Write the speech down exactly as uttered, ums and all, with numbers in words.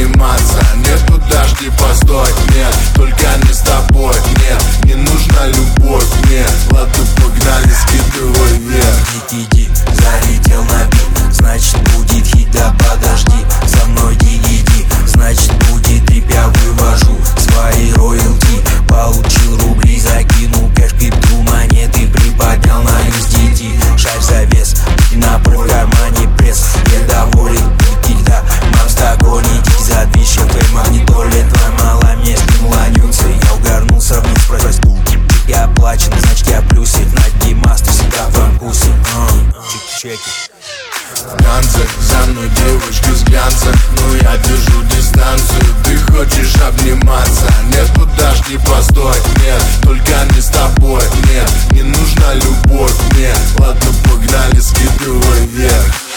обниматься. Нет, подожди, постой, нет, только не с тобой. Нет, не нужна любовь, нет. Ладно, погнали, скидывай вверх. Иди, иди, залетел на бит, значит будет хит, да подожди. Со мной иди, иди, значит будет трип, я вывожу свои роялти. Получил рубли, закинул кэш, крипту, монеты приподнял на ю эс ди ти. Шарь завес, напор в кармане пресс. Я доволен, когда мамс догонит за движ, в магнитоле. Твоя мала мне скинула нюксы, я угорнулся вниз, спросил. Я оплачен, значит я плюсик, на Димас, ты всегда в вкусе. Чеки-чеки. Танцы, за мной девочка с глянца, но я держу дистанцию. Ты хочешь обниматься? Нет, подожди, постой, нет, только не с тобой. Нет, не нужна любовь, нет. Ладно, погнали, скидывай вверх.